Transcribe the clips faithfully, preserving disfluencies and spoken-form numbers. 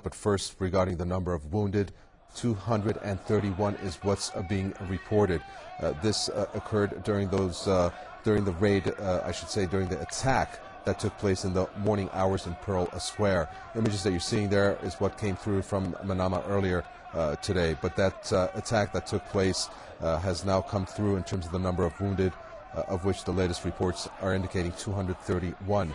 But first, regarding the number of wounded, two hundred thirty-one is what's uh, being reported. Uh, this uh, occurred during those uh, during the raid, uh, I should say, during the attack that took place in the morning hours in Pearl Square. Images that you're seeing there is what came through from Manama earlier uh, today. But that uh, attack that took place uh, has now come through in terms of the number of wounded, uh, of which the latest reports are indicating two hundred thirty-one.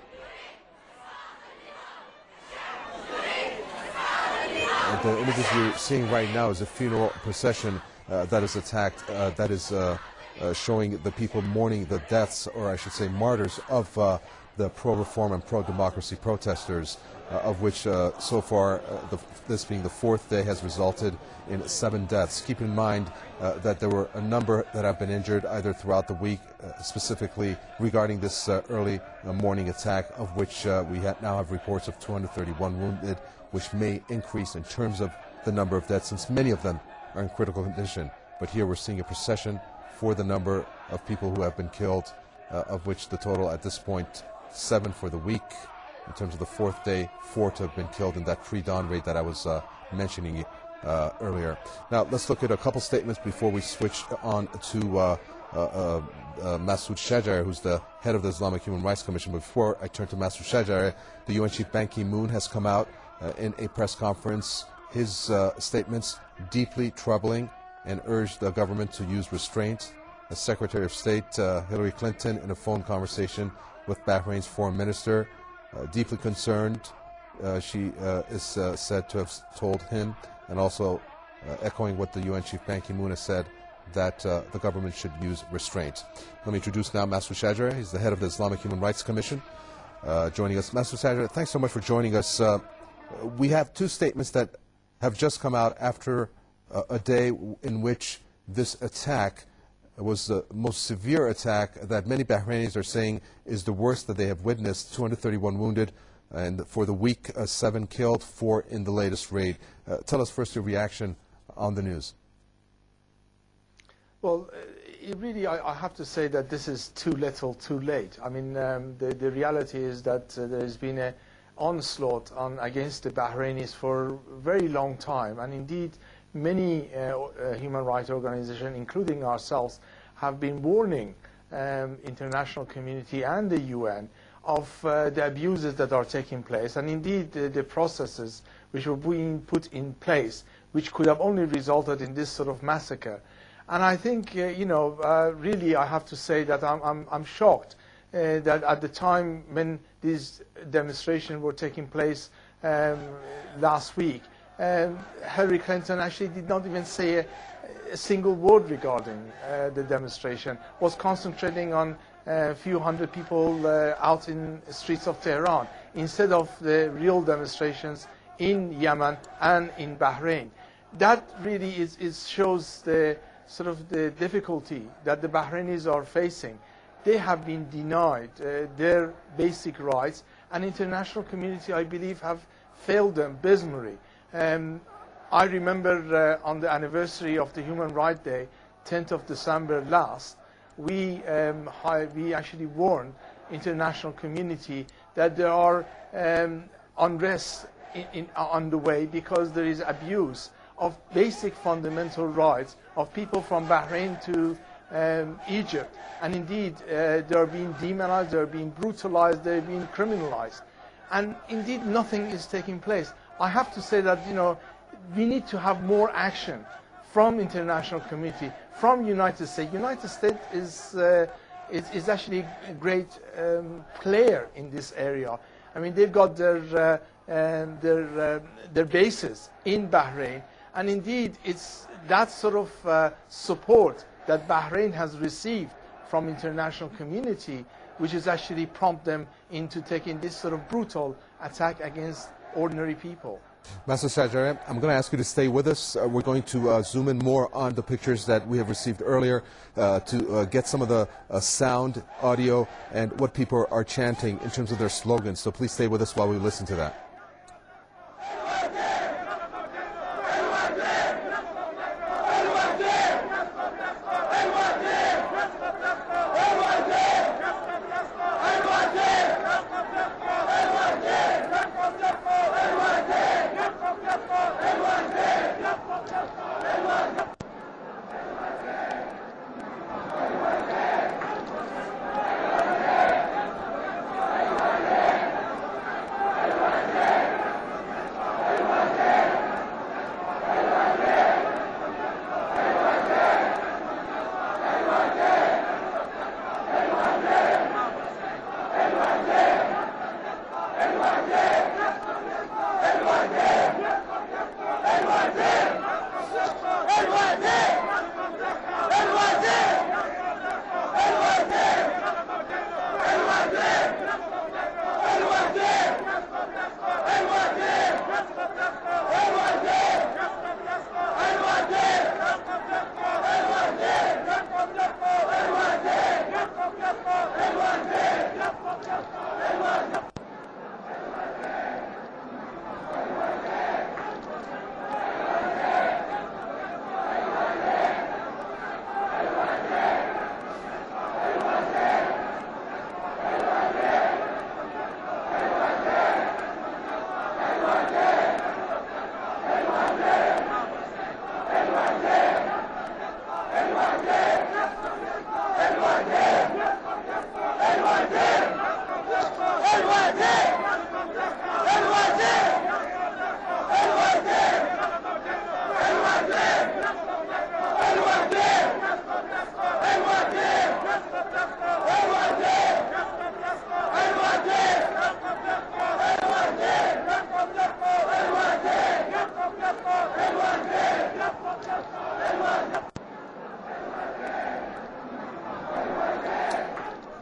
The images you're seeing right now is a funeral procession uh, that is attacked, uh, that is uh, uh, showing the people mourning the deaths, or I should say martyrs, of uh, the pro-reform and pro-democracy protesters, uh, of which uh, so far, uh, the, this being the fourth day, has resulted in seven deaths. Keep in mind uh, that there were a number that have been injured either throughout the week, uh, specifically regarding this uh, early uh, morning attack, of which uh, we ha now have reports of two hundred thirty-one wounded, which may increase in terms of the number of deaths, since many of them are in critical condition. But here we're seeing a procession for the number of people who have been killed, uh, of which the total at this point, seven for the week. In terms of the fourth day, four to have been killed in that pre-dawn raid that I was uh, mentioning uh, earlier. Now, let's look at a couple statements before we switch on to uh, uh, uh, uh, Masoud Shajari, who's the head of the Islamic Human Rights Commission. But before I turn to Masoud Shajari, the U N Chief Ban Ki-moon has come out Uh, in a press conference, his uh, statements deeply troubling, and urged the government to use restraint. The Secretary of State uh, Hillary Clinton, in a phone conversation with Bahrain's foreign minister, uh, deeply concerned, uh, she uh, is uh, said to have told him, and also uh, echoing what the U N Chief Ban Ki-moon has said, that uh, the government should use restraint. Let me introduce now Masoud Shajari. He's the head of the Islamic Human Rights Commission, uh, joining us. Masoud Shajari, thanks so much for joining us. Uh, We have two statements that have just come out after uh, a day in which this attack was the most severe attack that many Bahrainis are saying is the worst that they have witnessed. two hundred thirty-one wounded, and for the week, uh, seven killed, four in the latest raid. Uh, tell us first your reaction on the news. Well, it really, I, I have to say that this is too little, too late. I mean, um, the, the reality is that uh, there's been a onslaught on against the Bahrainis for a very long time, and indeed many uh, uh, human rights organizations, including ourselves, have been warning um, international community and the U N of uh, the abuses that are taking place, and indeed the, the processes which were being put in place, which could have only resulted in this sort of massacre. And I think, uh, you know, uh, really I have to say that I'm, I'm, I'm shocked Uh, that at the time when these demonstrations were taking place um, last week, um, Hillary Clinton actually did not even say a, a single word regarding uh, the demonstration, was concentrating on a few hundred people uh, out in the streets of Tehran, instead of the real demonstrations in Yemen and in Bahrain. That really is, is shows the sort of the difficulty that the Bahrainis are facing. They have been denied uh, their basic rights, and international community, I believe, have failed them abysmally. Um, I remember uh, on the anniversary of the Human Rights Day, tenth of December last, we, um, we actually warned international community that there are um, unrest in, in, on the way because there is abuse of basic fundamental rights of people from Bahrain to Um, Egypt, and indeed uh, they are being demonized, they are being brutalized, they are being criminalized, and indeed nothing is taking place. I have to say that, you know, we need to have more action from international community, from United States. United States is uh, is, is actually a great um, player in this area. I mean, they've got their uh, um, their uh, their bases in Bahrain, and indeed it's that sort of uh, support that Bahrain has received from international community, which has actually prompted them into taking this sort of brutal attack against ordinary people. Masoud Shajari, I'm going to ask you to stay with us. Uh, we're going to uh, zoom in more on the pictures that we have received earlier uh, to uh, get some of the uh, sound, audio, and what people are chanting in terms of their slogans. So please stay with us while we listen to that.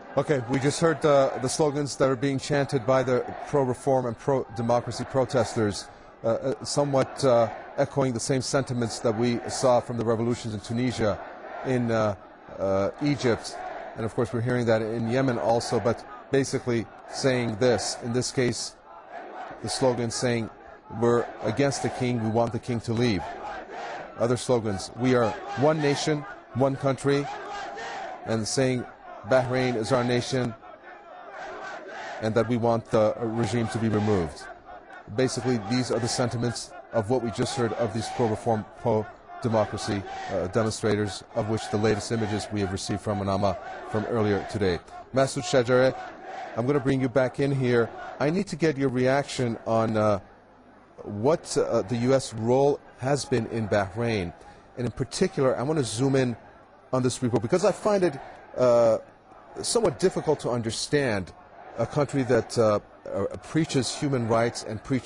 Okay, we just heard uh, the slogans that are being chanted by the pro-reform and pro-democracy protesters, uh, uh, somewhat uh, echoing the same sentiments that we saw from the revolutions in Tunisia, in uh, uh, Egypt, and of course we're hearing that in Yemen also, but basically saying this, in this case, the slogan saying, we're against the king, we want the king to leave. Other slogans, we are one nation, one country, and saying Bahrain is our nation and that we want the regime to be removed. Basically, these are the sentiments of what we just heard of these pro-reform, pro-democracy uh, demonstrators, of which the latest images we have received from Manama from earlier today. Masoud Shajare, I'm going to bring you back in here. I need to get your reaction on uh, what uh, the U S role has been in Bahrain. And in particular, I want to zoom in on this report because I find it uh, somewhat difficult to understand a country that uh, uh, preaches human rights and preaches